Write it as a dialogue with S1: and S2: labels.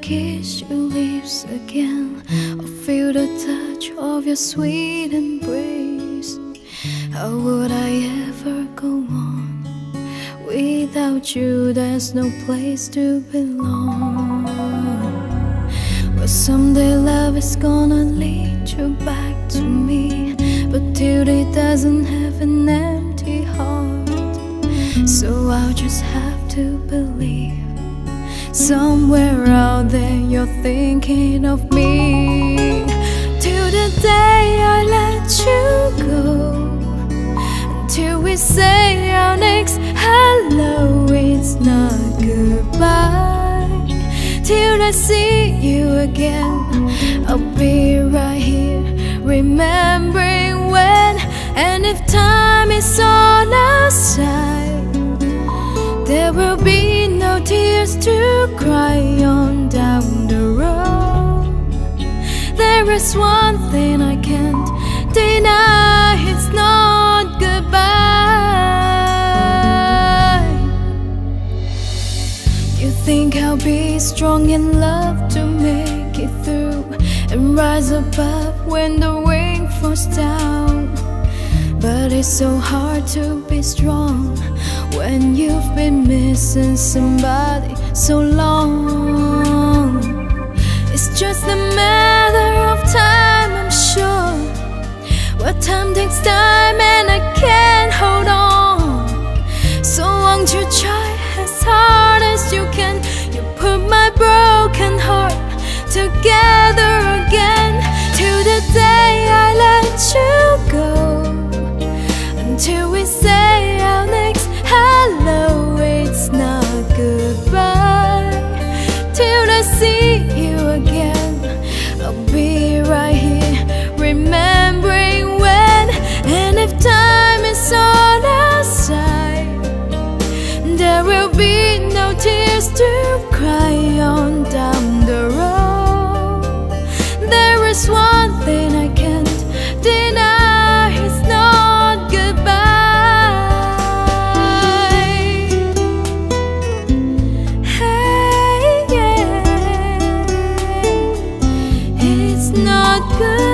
S1: kiss your lips again, or feel the touch of your sweet embrace. How would I ever go on? Without you there's no place to belong. Well, someday love is gonna lead you back to me, but till it doesn't have an empty heart. So I'll just have to believe somewhere out there you're thinking of me. Till the day I let you go, until we say our next hello, it's not goodbye. Till I see you again, I'll be right here, remembering when. And if time is on our side, there will be no tears to cry on down the road. There is one thing I can't deny, it's not goodbye. You think I'll be strong in love to make it through and rise above when the wind falls down. But it's so hard to be strong when you've been missing somebody so long. It's just a matter of time, I'm sure. But time takes time and I can't hold on. So won't you try as hard as you can? You put my broken heart together again. Till the day I let you go, until we say our next hello, it's not goodbye. Till I see you again, I'll be right here, remembering when. And if time is on our side, there will be no tears to cry on down the road. There is one thing I can't deny, it's not goodbye. Hey, yeah, it's not goodbye.